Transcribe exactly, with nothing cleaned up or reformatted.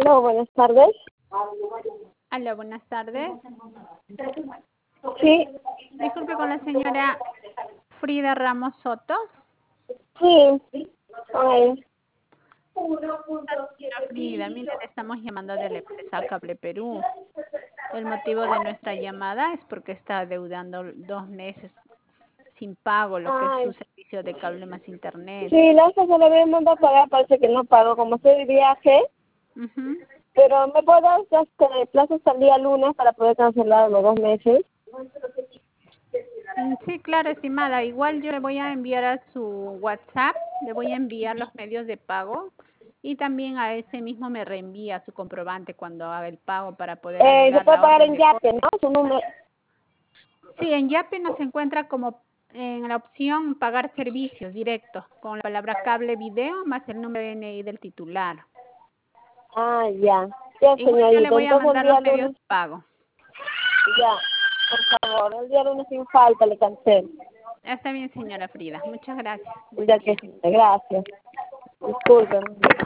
Aló, buenas tardes. Aló, buenas tardes. Sí, Disculpe con la señora Frida Ramos Soto. sí. Ay, Señora Frida, mire, le estamos llamando de la empresa Cable Perú. El motivo de nuestra llamada es porque está adeudando dos meses sin pago lo que es su ay. servicio de cable más internet. Sí, la otra se le había mandado a pagar, parece que no pago, como estoy de viaje, Ujú. pero me puedo dar este, plazo hasta el día lunes para poder cancelar los dos meses. Mm, Sí, claro, estimada. Igual yo le voy a enviar a su WhatsApp, le voy a enviar los medios de pago y también a ese mismo me reenvía su comprobante cuando haga el pago para poder Eh, se anular puede la pagar orden en de compra. Yape, ¿no? Su número. Sí, en Yape nos encuentra como en la opción pagar servicios directos con la palabra cable video más el número de N I del titular. Ah, ya. Ya, Igual yo le señorita, voy a entonces el mandar los día medios lunes, de pago. ya, por favor, el día lunes sin falta le cancelo. Está bien, señora Frida. Muchas gracias. Buen Ya que día. sí, gracias. Disculpen.